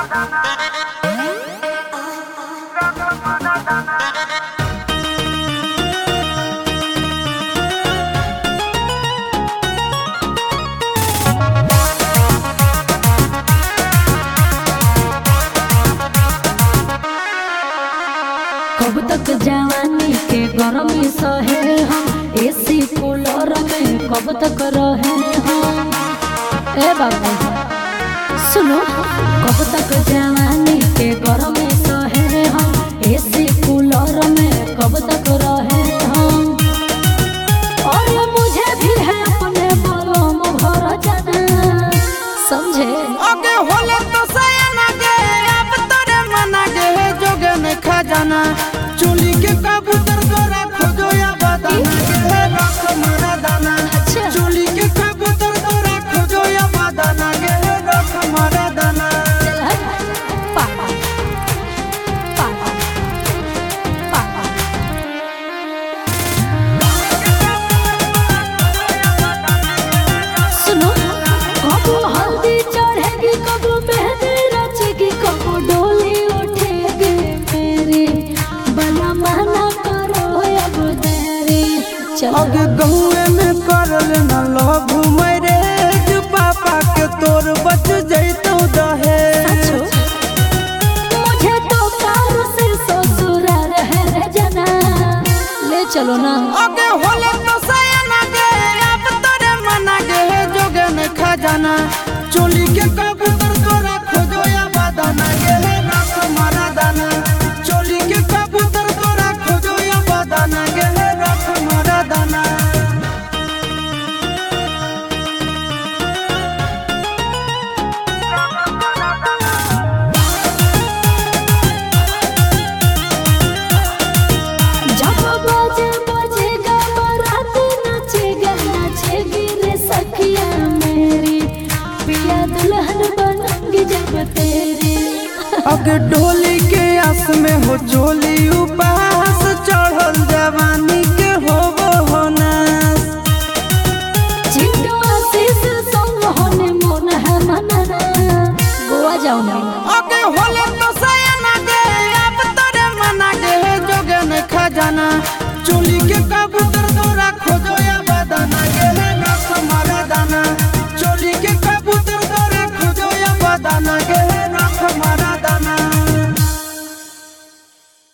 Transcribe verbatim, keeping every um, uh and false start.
कब तक जवानी के गरमी सहे हम एसी कूलर में कब तक रहे हम। ए बाबू सुनो, कब तक जवानी के गरमी सहे हम एसी कूलर में कब तक रहे हम। और मुझे भी है अपने बलों में भर जाना, समझे? आगे होले तो सयाना गे, अब तोरे मना गे जोगे में खा जाना। चोली के कबूतर तोरा खोजो या बदाना गे रख मारा दाना। चोली के कबूतर तोरा खोजो या बदाना गे रख मारा दाना। पापा पापा पापा सुनो, कबू हल्दी चढ़ेगी, कबू मेहंदी रचेगी, कबू डोली उठेगी मेरी, बना मना करो अब देरी। आगे गहुए में करल न लव मैरेज, पापा के तोर बच जैतो दहेज। मुझे तो कार से ससुराल है रे जना, ले चलो ना। आगे होले तो सयाना गे, अब तोरे मना गे जोगे में खा जाना। चोली के कबूतर तोरा खोजो या बदाना गे रख मारा दाना। चोली के कबूतर तोरा खोजो या बदाना गे रख मारा दाना। जब बाजे बजेगा बारात नाचेगा, नाचेगी रे सखिया मेरी, पिया दुल्हन बनूंगी जब तेरी। आगे डोली के आस में हो चोली उपास, चढ़ल जवानी के हो होनास। चिंटू आशीष संग होने मन है मनाना, गोवा जाओ ना। आगे होले तो सयाना गे, अब तोरे मना गे जोगे में खा जाना। चोली के कबूतर